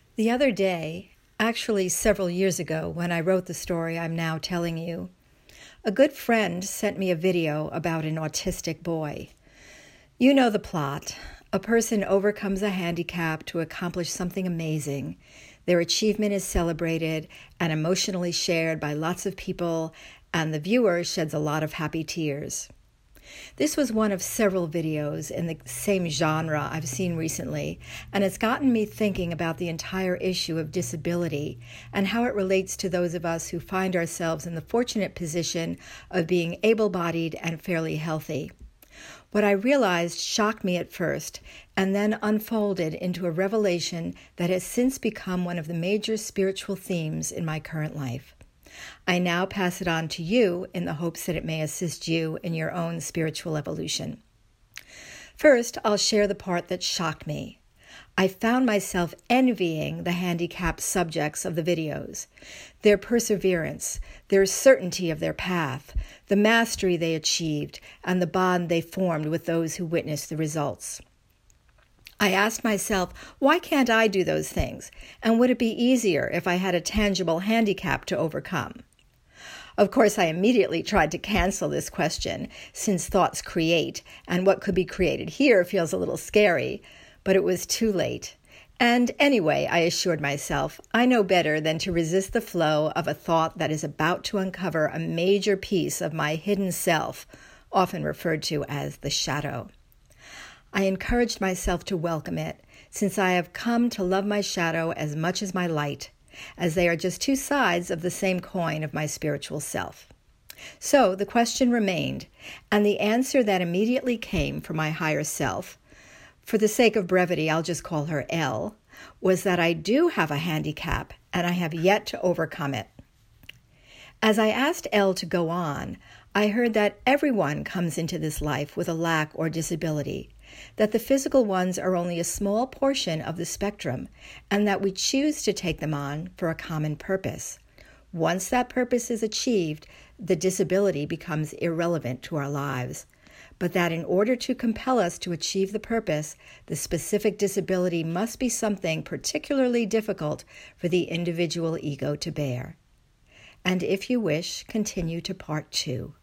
The other day, actually several years ago when I wrote the story I'm now telling you, a good friend sent me a video about an autistic boy. You know the plot. A person overcomes a handicap to accomplish something amazing. Their achievement is celebrated and emotionally shared by lots of people, and the viewer sheds a lot of happy tears. This was one of several videos in the same genre I've seen recently, and it's gotten me thinking about the entire issue of disability and how it relates to those of us who find ourselves in the fortunate position of being able-bodied and fairly healthy. What I realized shocked me at first, and then unfolded into a revelation that has since become one of the major spiritual themes in my current life. I now pass it on to you in the hopes that it may assist you in your own spiritual evolution. First, I'll share the part that shocked me. I found myself envying the handicapped subjects of the videos, their perseverance, their certainty of their path, the mastery they achieved, and the bond they formed with those who witnessed the results. I asked myself, why can't I do those things? And would it be easier if I had a tangible handicap to overcome? Of course, I immediately tried to cancel this question, since thoughts create, and what could be created here feels a little scary, but it was too late. And anyway, I assured myself, I know better than to resist the flow of a thought that is about to uncover a major piece of my hidden self, often referred to as the shadow. I encouraged myself to welcome it, since I have come to love my shadow as much as my light, as they are just two sides of the same coin of my spiritual self. So the question remained, and the answer that immediately came from my higher self, for the sake of brevity I'll just call her L, was that I do have a handicap, and I have yet to overcome it. As I asked Elle to go on, I heard that everyone comes into this life with a lack or disability, that the physical ones are only a small portion of the spectrum, and that we choose to take them on for a common purpose. Once that purpose is achieved, the disability becomes irrelevant to our lives, but that in order to compel us to achieve the purpose, the specific disability must be something particularly difficult for the individual ego to bear. And if you wish, continue to part 2.